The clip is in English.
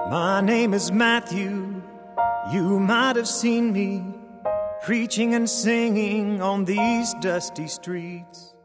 My name is Matthew. You might have seen me preaching and singing on these dusty streets.